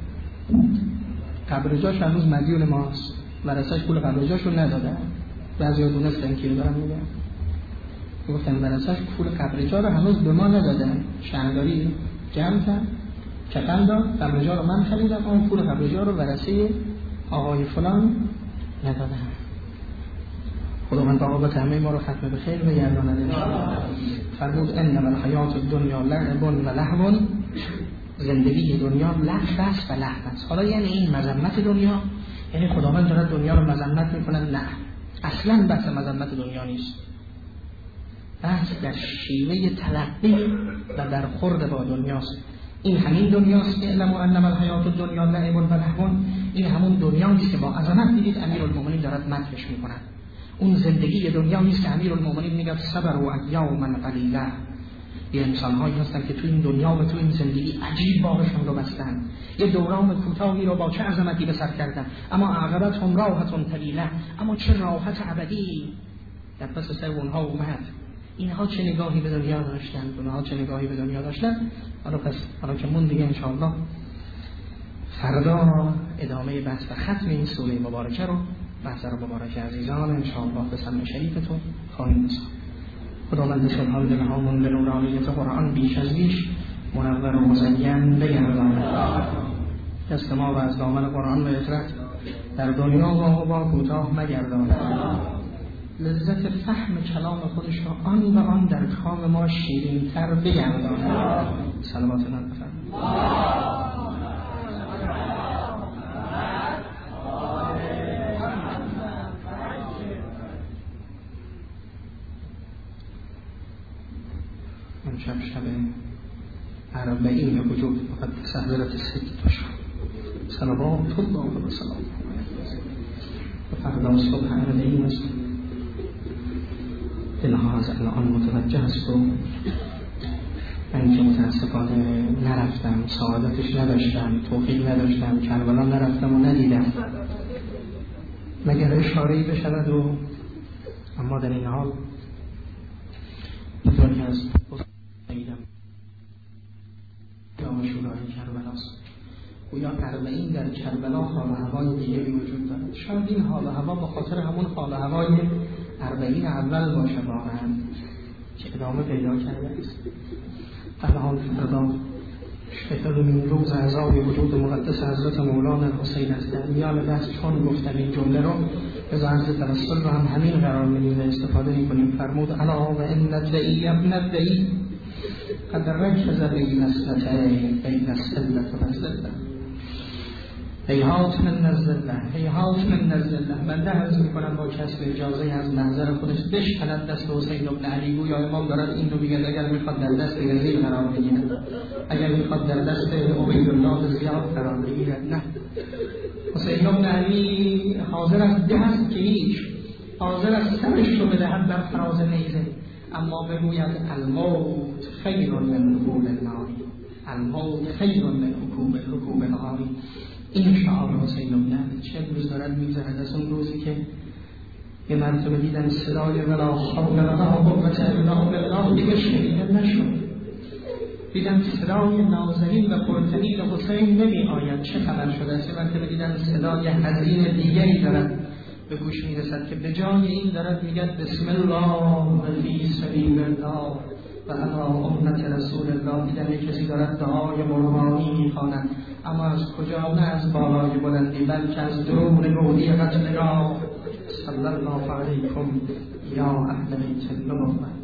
قبر جاش هنوز مدیون ماست، ورثه‌اش پول قبر جاشو ندادن. بعضیا دونستن که دارم میگم، میگفتن ورثه‌اش پول قبر جا رو هنوز به ما ندادن، شهرداری جمع کرد کفن داد، قبر جا رو من خریدم، اون پول قبر جا رو ورثه آقای فلان ندادن. خداوند عاقبت همه ما رو ختم به خیر بگرداند ان شاءالله. فرمود انما الحیات الدنیا لعب و لهو، زندگی دنیا لعب است و لهو است. حالا یعنی این مذمت دنیا، یعنی خداوند داره دنیا رو مذمت میکنه؟ نه، اصلا بحث مذمت دنیا نیست، بحث در شیوه تلقی و برخورد با دنیاست. این همین دنیاست که اعلموا انما الحیات الدنیا لعب و لهو، این همون دنیاست که با عظمت دیدید امیرالمومنین دارد مدحش میکند. اون زندگی دنیا نیست که امیرالمومنین میگه صبر و ایاما قلیله. یه انسان‌هایی هستن که تو این دنیا و تو این زندگی عجیب بارشون رو بستن، یه دوران کوتاهی رو با چه عظمتی به سر کردن، اما عاقبتهم راحتون طویله، اما چه راحت ابدی در پس سر اونها اومد. اینها چه نگاهی به دنیا داشتن، اونها چه نگاهی به دنیا داشتن. حالا که مون دیگه انشاءالله فردا ادامه بحث و ختم این سوره مبارکه رو، بحث رو مبارکه عزیزان انشاءالله به سلم شریفتون خواهیم رسید. خداوند سبحان دلهامون به نورانیت قرآن بیش از بیش منور و مزین بگرداند. دست ما و از دامن قرآن و اطرت در دنیا و با کوتاه مگرداند. لذت فهم کلام خودش را آن و آن در کام ما شیرین تر بگرداند. صلوات الله بفرمایید. شب اربعین وجود مقدس حضرت سید اشهر صلوات الله و سلامه و فردا صبح اربعین است. دلها از الان متوجه است و من که متاسفانه نرفتم، سعادتش نداشتم، توفیق نداشتم، کربلا نرفتم و ندیدم، مگر اشاره‌ای بشود و اما در این حال بزرگ از دیدم یام شورای کربلاست. گویا اربعین در کربلا حال و هوای دیگری وجود دارد. شاید این حال و هوا به خاطر همون حال و هوای اربعین اول باشه واقعا که ادامه پیدا کرده است. در حال فردا شهرمین روز اعضای وجود مقدس حضرت مولانا حسین است. در میان دست چون گفتم این جمله رو از عرض توسل رو هم همین قرار میدیم و استفاده میکنیم. فرمود الا و ان الدعی ابن الدعی قد رکز بین اثنتین بین السلة و الذلة هیهات من الذلة هیهات من الذلة. بنده عرض میکنم با کسب اجازه از محضر خودش بشکند دست حسین ابن علی. گویا امام دارد این رو میگه اگر میخواد در دست یزید قرار بگیرد، اگر میخواد در دست عبیدالله زیاد قرار بگیرد، نه، حسین ابن علی حاضر است دست که هیچ، حاضر است سرش رو بدهد در فراز نیزه، اما بگوید الموت خیر من رکوب النار، الموت خیر من رکوب النار. این شعار حسین ابن علی چه روز دارد میزند از اون روزی که یه مرتبه دیدن صدای ولا حول ولا قوة الا بالله دیگه شنیده نشد، دیدن صدای نازنین و پرطنین حسین نمی آید، چه خبر شده است؟ یه مرتبه دیدن صدای حزین دیگری دارد به گوش میرسد که به جای این دارد میگد بسم الله و فی سبیل الله و علی امت رسول الله. دیدن کسی دارد دعای قربانی میخواند، اما از کجا؟ نه از بالای بلندی بلکه از درون گودی قتلگاه. صلی الله علیکم یا اهل بیت النبوة.